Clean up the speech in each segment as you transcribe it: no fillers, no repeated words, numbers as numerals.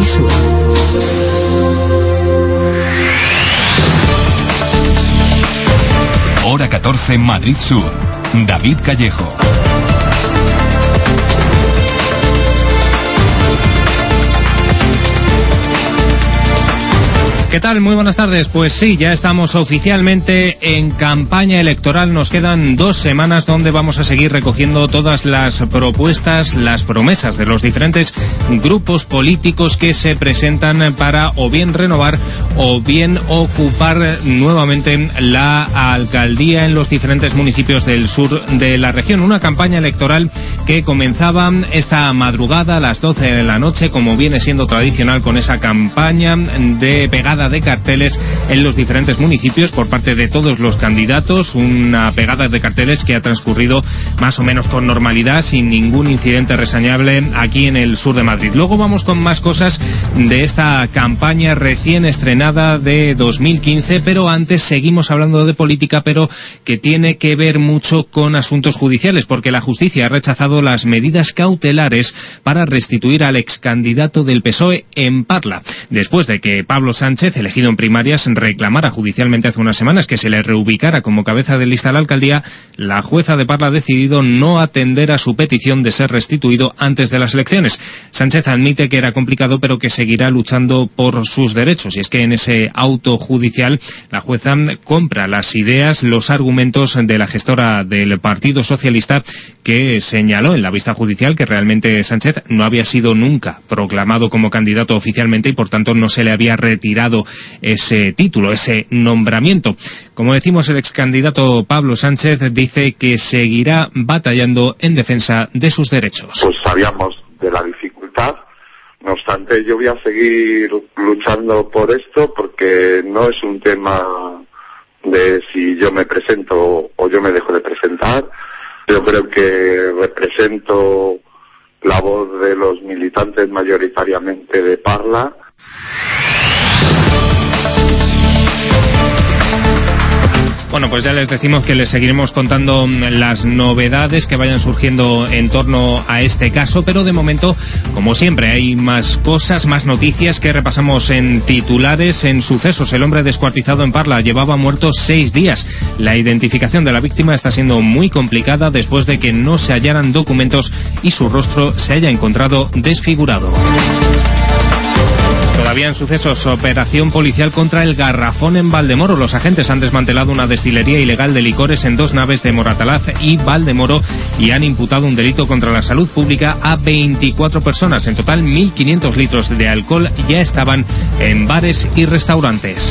Sur. Hora 14, Madrid Sur. David Callejo. ¿Qué tal? Muy buenas tardes. Pues sí, ya estamos oficialmente en campaña electoral. Nos quedan 2 semanas donde vamos a seguir recogiendo todas las propuestas, las promesas de los diferentes grupos políticos que se presentan para o bien renovar o bien ocupar nuevamente la alcaldía en los diferentes municipios del sur de la región. Una campaña electoral que comenzaba esta madrugada a las 12 de la noche, como viene siendo tradicional, con esa campaña de pegada de carteles en los diferentes municipios por parte de todos los candidatos, una pegada de carteles que ha transcurrido más o menos con normalidad, sin ningún incidente reseñable aquí en el sur de Madrid. Luego vamos con más cosas de esta campaña recién estrenada de 2015, pero antes seguimos hablando de política, pero que tiene que ver mucho con asuntos judiciales, porque la justicia ha rechazado las medidas cautelares para restituir al excandidato del PSOE en Parla, después de que Pablo Sánchez, elegido en primarias, reclamara judicialmente hace unas semanas que se le reubicara como cabeza de lista a la alcaldía. La jueza de Parla ha decidido no atender a su petición de ser restituido antes de las elecciones. Sánchez admite que era complicado, pero que seguirá luchando por sus derechos. Y es que en ese auto judicial la jueza compra las ideas, los argumentos de la gestora del Partido Socialista, que señaló en la vista judicial que realmente Sánchez no había sido nunca proclamado como candidato oficialmente y por tanto no se le había retirado ese título, ese nombramiento. Como decimos, el ex candidato Pablo Sánchez dice que seguirá batallando en defensa de sus derechos. Pues sabíamos de la dificultad, no obstante yo voy a seguir luchando por esto, porque no es un tema de si yo me presento o yo me dejo de presentar. Yo creo que represento la voz de los militantes mayoritariamente de Parla. Bueno, pues ya les decimos que les seguiremos contando las novedades que vayan surgiendo en torno a este caso, pero de momento, como siempre, hay más cosas, más noticias que repasamos en titulares. En sucesos, el hombre descuartizado en Parla llevaba muerto 6 días. La identificación de la víctima está siendo muy complicada después de que no se hallaran documentos y su rostro se haya encontrado desfigurado. Todavía en sucesos, operación policial contra el garrafón en Valdemoro. Los agentes han desmantelado una destilería ilegal de licores en 2 naves de Moratalaz y Valdemoro y han imputado un delito contra la salud pública a 24 personas. En total, 1.500 litros de alcohol ya estaban en bares y restaurantes.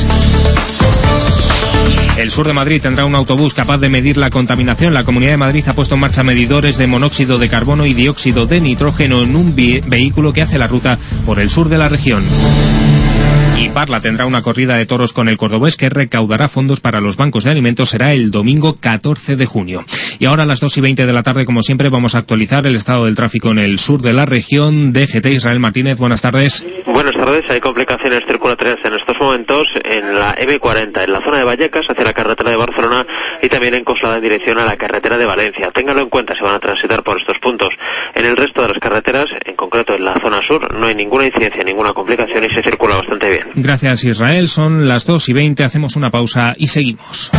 El sur de Madrid tendrá un autobús capaz de medir la contaminación. La Comunidad de Madrid ha puesto en marcha medidores de monóxido de carbono y dióxido de nitrógeno en un vehículo que hace la ruta por el sur de la región. Y Parla tendrá una corrida de toros con el cordobés que recaudará fondos para los bancos de alimentos. Será el domingo 14 de junio. Y ahora a las 2:20 de la tarde, como siempre, vamos a actualizar el estado del tráfico en el sur de la región. DGT, Israel Martínez, buenas tardes. Buenas tardes. Hay complicaciones circulatorias en estos momentos en la M40, en la zona de Vallecas, hacia la carretera de Barcelona y también en Coslada en dirección a la carretera de Valencia. Ténganlo en cuenta si van a transitar por estos puntos. En el resto de las carreteras, en concreto en la zona sur, no hay ninguna incidencia, ninguna complicación y se circula bastante bien. Gracias, Israel. Son las 2:20. Hacemos una pausa y seguimos.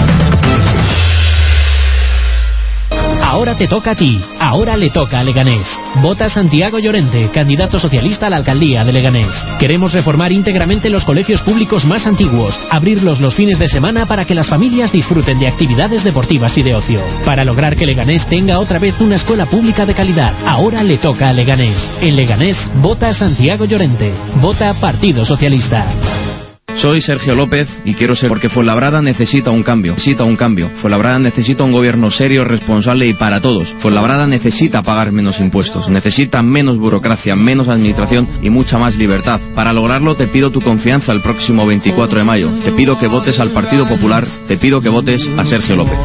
Ahora te toca a ti, ahora le toca a Leganés. Vota Santiago Llorente, candidato socialista a la alcaldía de Leganés. Queremos reformar íntegramente los colegios públicos más antiguos, abrirlos los fines de semana para que las familias disfruten de actividades deportivas y de ocio. Para lograr que Leganés tenga otra vez una escuela pública de calidad, ahora le toca a Leganés. En Leganés, vota Santiago Llorente. Vota Partido Socialista. Soy Sergio López y quiero ser porque Fuenlabrada necesita un cambio. Fuenlabrada necesita un gobierno serio, responsable y para todos. Fuenlabrada necesita pagar menos impuestos, necesita menos burocracia, menos administración y mucha más libertad. Para lograrlo te pido tu confianza el próximo 24 de mayo. Te pido que votes al Partido Popular, te pido que votes a Sergio López.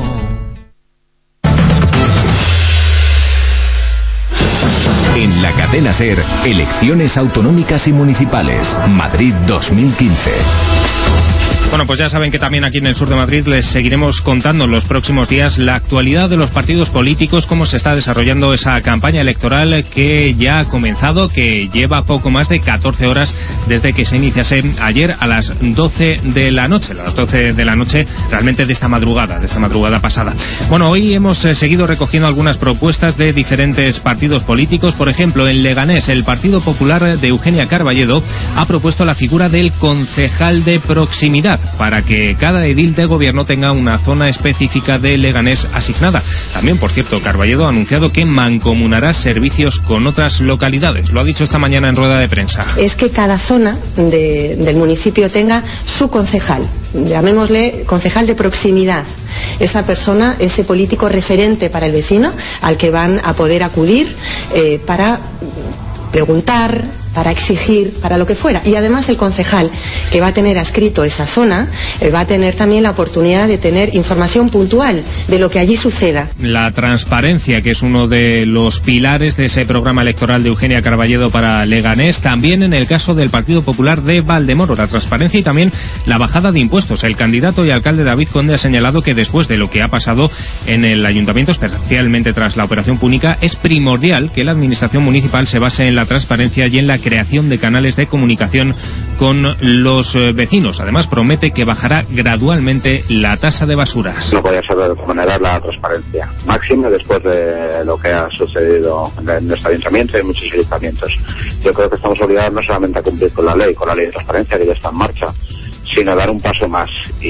En la cadena SER, elecciones autonómicas y municipales. Madrid 2015. Bueno, pues ya saben que también aquí en el sur de Madrid les seguiremos contando en los próximos días la actualidad de los partidos políticos, cómo se está desarrollando esa campaña electoral que ya ha comenzado, que lleva poco más de 14 horas desde que se iniciase ayer a las 12 de la noche, realmente de esta madrugada pasada. Bueno, hoy hemos seguido recogiendo algunas propuestas de diferentes partidos políticos. Por ejemplo, en Leganés, el Partido Popular de Eugenia Carballedo ha propuesto la figura del concejal de proximidad para que cada edil de gobierno tenga una zona específica de Leganés asignada. También, por cierto, Carballedo ha anunciado que mancomunará servicios con otras localidades. Lo ha dicho esta mañana en rueda de prensa. Es que cada zona del municipio tenga su concejal, llamémosle concejal de proximidad. Esa persona, ese político referente para el vecino al que van a poder acudir para preguntar, para exigir, para lo que fuera. Y además el concejal que va a tener adscrito esa zona va a tener también la oportunidad de tener información puntual de lo que allí suceda. La transparencia, que es uno de los pilares de ese programa electoral de Eugenia Carballedo para Leganés, también en el caso del Partido Popular de Valdemoro, la transparencia y también la bajada de impuestos. El candidato y alcalde David Conde ha señalado que después de lo que ha pasado en el ayuntamiento, especialmente tras la operación Púnica, es primordial que la administración municipal se base en la transparencia y en la creación de canales de comunicación con los vecinos. Además, promete que bajará gradualmente la tasa de basuras. No podía ser de otra manera la transparencia máxima después de lo que ha sucedido en nuestro ayuntamiento y en muchos ayuntamientos. Yo creo que estamos obligados no solamente a cumplir con la ley de transparencia que ya está en marcha, sino a dar un paso más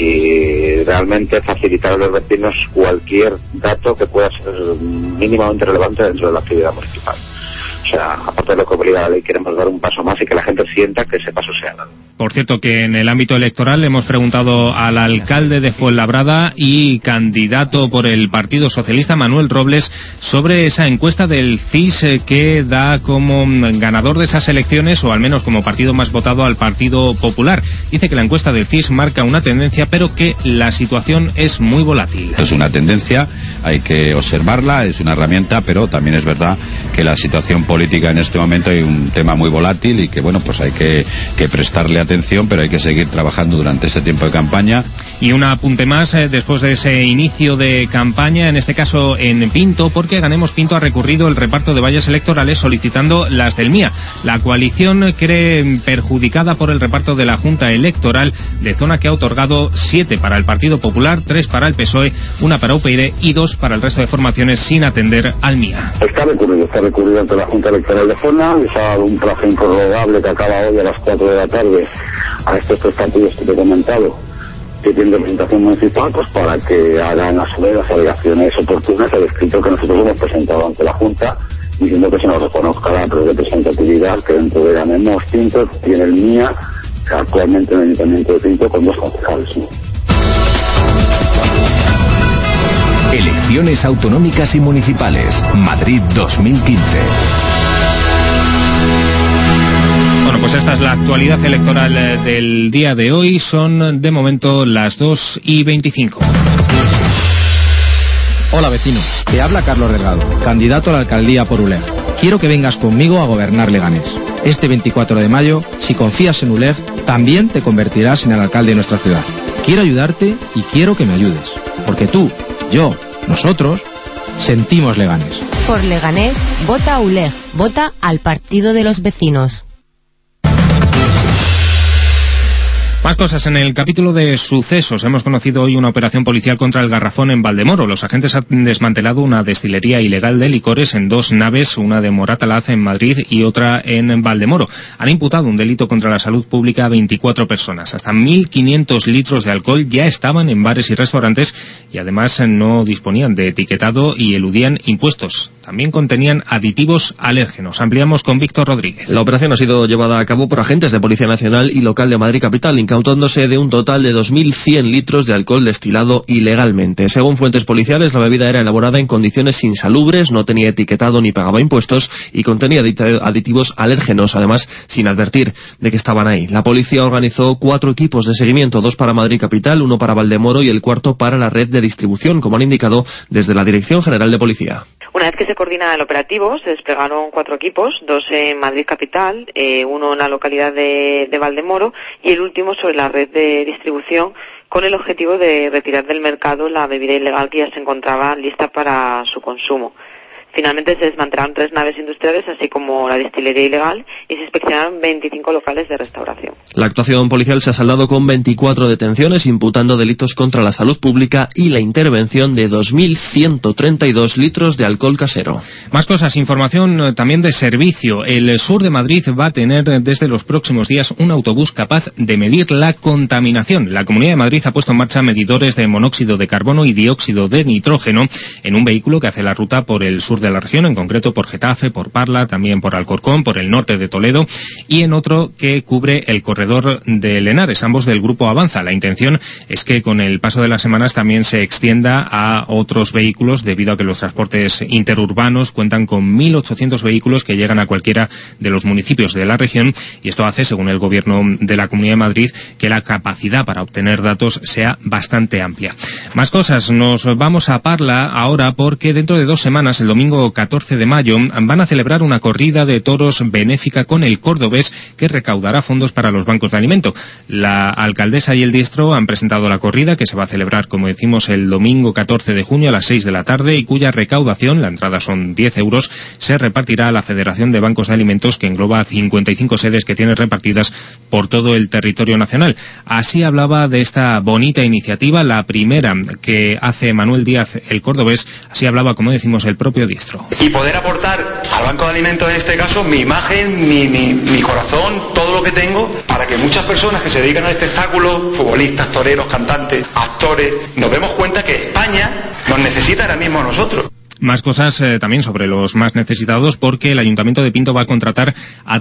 y realmente facilitar a los vecinos cualquier dato que pueda ser mínimamente relevante dentro de la actividad municipal. O sea, aparte de lo que obliga la ley, queremos dar un paso más y que la gente sienta que ese paso sea dado. Por cierto, que en el ámbito electoral hemos preguntado al alcalde de Fuenlabrada y candidato por el Partido Socialista, Manuel Robles, sobre esa encuesta del CIS que da como ganador de esas elecciones, o al menos como partido más votado, al Partido Popular. Dice que la encuesta del CIS marca una tendencia, pero que la situación es muy volátil. Es una tendencia, hay que observarla, es una herramienta, pero también es verdad que la situación política en este momento hay un tema muy volátil y que, bueno, pues hay que prestarle atención, pero hay que seguir trabajando durante ese tiempo de campaña. Y un apunte más después de ese inicio de campaña, en este caso en Pinto, porque Ganemos Pinto ha recurrido el reparto de vallas electorales solicitando las del MIA. La coalición cree perjudicada por el reparto de la Junta Electoral de zona, que ha otorgado 7 para el Partido Popular, 3 para el PSOE, 1 para UPyD y 2 para el resto de formaciones sin atender al MIA. Está recurrido ante la Junta Electoral de zona, les ha dado un plazo improrrogable que acaba hoy a las 4 de la tarde a estos 3 partidos que te he comentado que tienen representación municipal, pues para que hagan a su vez las alegaciones oportunas al escrito que nosotros hemos presentado ante la Junta, diciendo que se nos reconozca la representatividad que dentro de Ganemos Pinto tiene el MIA, actualmente en el Ayuntamiento de Pinto, con 2 concejales. Elecciones autonómicas y municipales, Madrid 2015. Bueno, pues esta es la actualidad electoral del día de hoy. Son de momento las 2:25. Hola vecino, te habla Carlos Delgado, candidato a la alcaldía por ULEG. Quiero que vengas conmigo a gobernar Leganés. Este 24 de mayo, si confías en ULEG, también te convertirás en el alcalde de nuestra ciudad. Quiero ayudarte y quiero que me ayudes, porque tú, yo, nosotros, sentimos Leganés. Por Leganés, vota a ULEG, vota al Partido de los Vecinos. Más cosas en el capítulo de sucesos. Hemos conocido hoy una operación policial contra el garrafón en Valdemoro. Los agentes han desmantelado una destilería ilegal de licores en 2 naves, una de Moratalaz en Madrid y otra en Valdemoro. Han imputado un delito contra la salud pública a 24 personas. Hasta 1.500 litros de alcohol ya estaban en bares y restaurantes y además no disponían de etiquetado y eludían impuestos. También contenían aditivos alérgenos. Ampliamos con Víctor Rodríguez. La operación ha sido llevada a cabo por agentes de Policía Nacional y local de Madrid Capital, incautándose de un total de 2.100 litros de alcohol destilado ilegalmente. Según fuentes policiales, la bebida era elaborada en condiciones insalubres, no tenía etiquetado ni pagaba impuestos y contenía aditivos alérgenos, además sin advertir de que estaban ahí. La policía organizó 4 equipos de seguimiento, 2 para Madrid Capital, 1 para Valdemoro y el 4º para la red de distribución, como han indicado desde la Dirección General de Policía. Una vez que se se coordina el operativo. Se desplegaron 4 equipos, 2 en Madrid capital, uno en la localidad de Valdemoro y el último sobre la red de distribución, con el objetivo de retirar del mercado la bebida ilegal que ya se encontraba lista para su consumo. Finalmente se desmantelaron 3 naves industriales, así como la destilería ilegal, y se inspeccionaron 25 locales de restauración. La actuación policial se ha saldado con 24 detenciones, imputando delitos contra la salud pública y la intervención de 2.132 litros de alcohol casero. Más cosas, información también de servicio. El sur de Madrid va a tener desde los próximos días un autobús capaz de medir la contaminación. La Comunidad de Madrid ha puesto en marcha medidores de monóxido de carbono y dióxido de nitrógeno en un vehículo que hace la ruta por el sur de la región, en concreto por Getafe, por Parla, también por Alcorcón, por el norte de Toledo, y en otro que cubre el corredor de Lenares, ambos del grupo Avanza. La intención es que con el paso de las semanas también se extienda a otros vehículos, debido a que los transportes interurbanos cuentan con 1.800 vehículos que llegan a cualquiera de los municipios de la región, y esto hace, según el gobierno de la Comunidad de Madrid, que la capacidad para obtener datos sea bastante amplia. Más cosas, nos vamos a Parla ahora, porque dentro de 2 semanas, el domingo 14 de mayo, van a celebrar una corrida de toros benéfica con el Cordobés que recaudará fondos para los bancos de alimento. La alcaldesa y el diestro han presentado la corrida, que se va a celebrar, como decimos, el domingo 14 de junio a las 6 de la tarde, y cuya recaudación, la entrada son 10 euros, se repartirá a la Federación de Bancos de Alimentos, que engloba 55 sedes que tiene repartidas por todo el territorio nacional. Así hablaba de esta bonita iniciativa, la primera que hace Manuel Díaz el Cordobés. Así hablaba, como decimos, el propio diestro. Y poder aportar al Banco de Alimentos, en este caso, mi imagen, mi corazón, todo lo que tengo, para que muchas personas que se dedican al espectáculo, futbolistas, toreros, cantantes, actores, nos demos cuenta que España nos necesita ahora mismo a nosotros. Más cosas también sobre los más necesitados, porque el Ayuntamiento de Pinto va a contratar a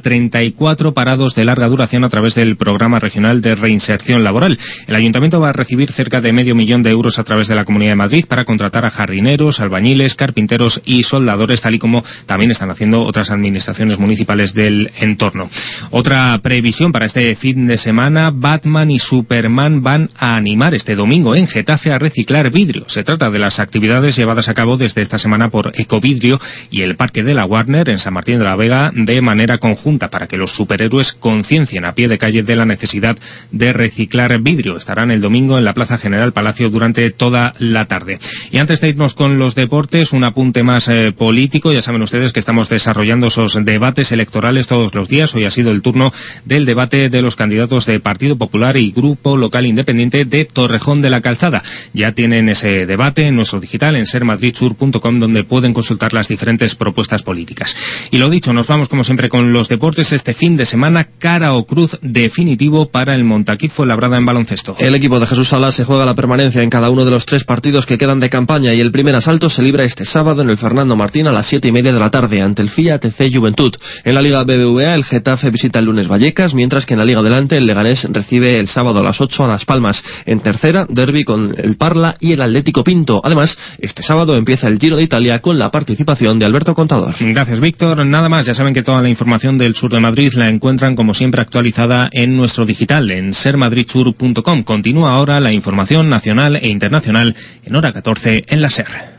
34 parados de larga duración a través del Programa Regional de Reinserción Laboral. El Ayuntamiento va a recibir cerca de $500,000 de euros a través de la Comunidad de Madrid para contratar a jardineros, albañiles, carpinteros y soldadores, tal y como también están haciendo otras administraciones municipales del entorno. Otra previsión para este fin de semana: Batman y Superman van a animar este domingo en Getafe a reciclar vidrio. Se trata de las actividades llevadas a cabo desde esta semana por Ecovidrio y el Parque de la Warner en San Martín de la Vega de manera conjunta, para que los superhéroes conciencien a pie de calle de la necesidad de reciclar vidrio. Estarán el domingo en la Plaza General Palacio durante toda la tarde. Y antes de irnos con los deportes, un apunte más político. Ya saben ustedes que estamos desarrollando esos debates electorales todos los días. Hoy ha sido el turno del debate de los candidatos de Partido Popular y Grupo Local Independiente de Torrejón de la Calzada. Ya tienen ese debate en nuestro digital, en sermadridsur.com, donde pueden consultar las diferentes propuestas políticas. Y lo dicho, nos vamos como siempre con los deportes. Este fin de semana, cara o cruz definitivo para el Montaquit Fuenlabrada en baloncesto. El equipo de Jesús Salas se juega la permanencia en cada uno de los 3 partidos que quedan de campaña, y el primer asalto se libra este sábado en el Fernando Martín a las 7:30 de la tarde ante el FIA TC Juventud. En la Liga BBVA, el Getafe visita el lunes Vallecas, mientras que en la Liga Adelante el Leganés recibe el sábado a las 8 a Las Palmas. En tercera, derbi con el Parla y el Atlético Pinto. Además, este sábado empieza el Giro de Italia con la participación de Alberto Contador. Gracias, Víctor. Nada más, ya saben que toda la información del sur de Madrid la encuentran como siempre actualizada en nuestro digital, en sermadridsur.com. Continúa ahora la información nacional e internacional en hora 14 en la SER.